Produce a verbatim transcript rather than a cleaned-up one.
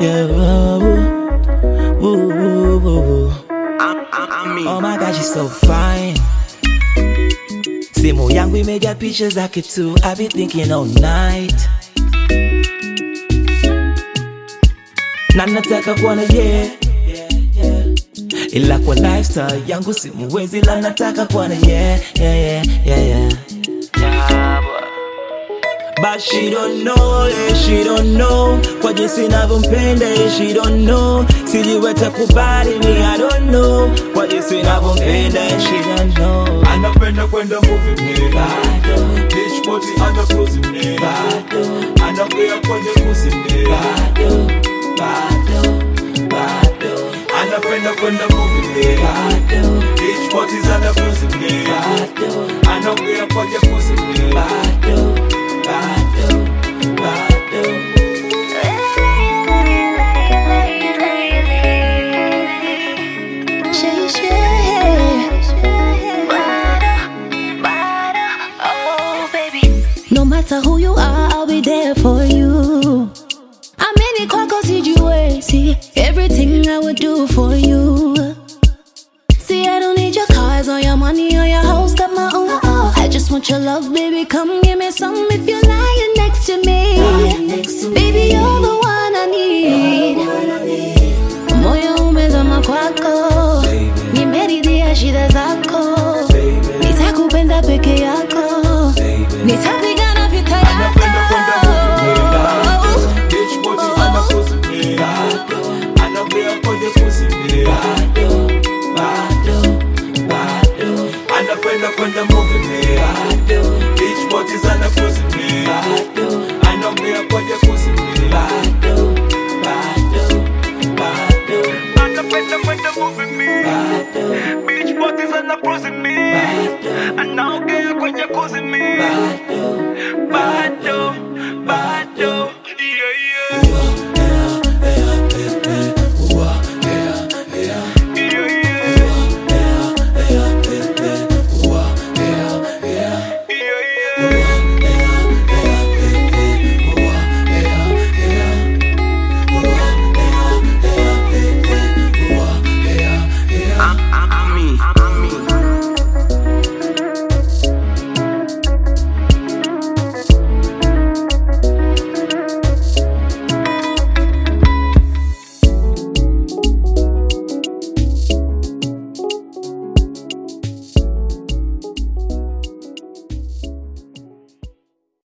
yeah. Woo, woo, woo, woo, woo. Oh my God, she's so fine. Simu yangu imejaa pictures zake tu. I be thinking all night. Na nataka kuona yeah, yeah, yeah. Ila kwa lifestyle yangu simuwezi, la nataka kuona yeah, yeah, yeah, yeah, yeah. But she don't know, yeah, she don't know. Kwa jinsi navyompenda, yeah, she don't know. Sijiweta kubali me, I don't know. Kwa jinsi navyompenda, yeah, she don't know. Anapenda kwenda movie me, beach party ana cruise me, anapea kwenye kusi me, anapenda kwenda movie me, beach party ana cruise me, anapea kwenye kusi me. No matter who you are, I'll be there for you. I'm in it kwako sijiwezi. Everything I would do for you. See, I don't need your cars or your money or your house, got my own. Oh, I just want your love, baby. Come give me some if you're lying next to me. Baby, you're the one I need. Moyo umezama kwako, nimeridhia shida zako. Nitakupenda peke yako, nitapigana vita yako. Anapenda kwenda movie me, beach party ana cruise me, anapea kwenye kusi me. Anapenda kwenda movie me, beach party ana cruise me, anapea kwenye kusi me. Anapenda kwenda movie me, beach party ana cruise me, anaongea kwenye kusi me.